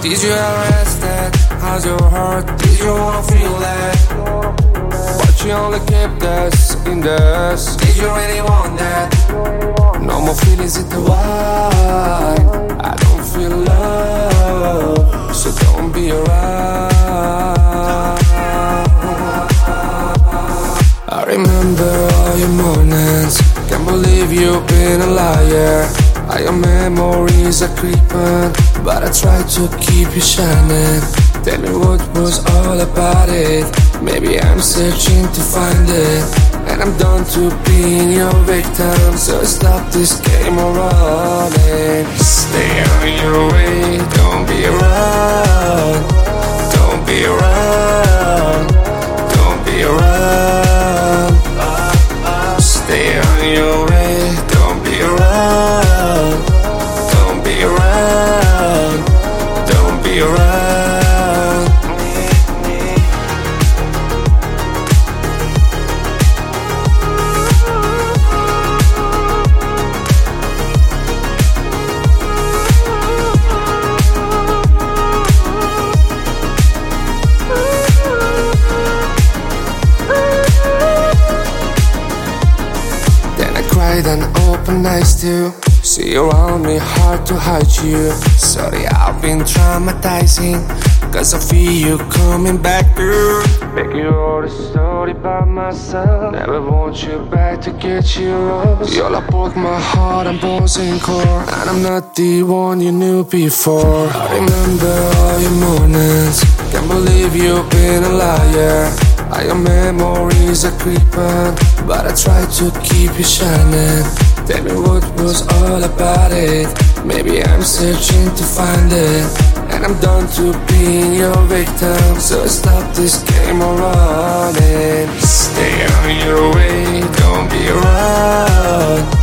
Did you ever rest that? How's your heart? Did you wanna feel that? But you only kept us in the dust. Did you really want that? No more feelings in the wild. I don't feel love, so don't be around. I remember all your mornings. Can't believe you've been a liar. All your memories are creeping, but I try to keep you shining. Tell me what was all about it. Maybe I'm searching to find it, and I'm done to being your victim. So stop this game of running. Stay on your way, don't be around. Don't be around. Don't be around. Stay on your way, don't be around. Don't be around. Don't be around. And open eyes to see around me, hard to hide you. Sorry, I've been traumatizing, cause I feel you coming back through. Make you all the story by myself. Never want you back to get you rose. You're like both my heart and bones and core, and I'm not the one you knew before. I remember all your mornings. Can't believe you've been a liar. All your memories are creeping, but I try to keep you shining. Tell me what was all about it. Maybe I'm searching to find it, and I'm done to being your victim. So stop this game of running. Stay on your way, don't be around.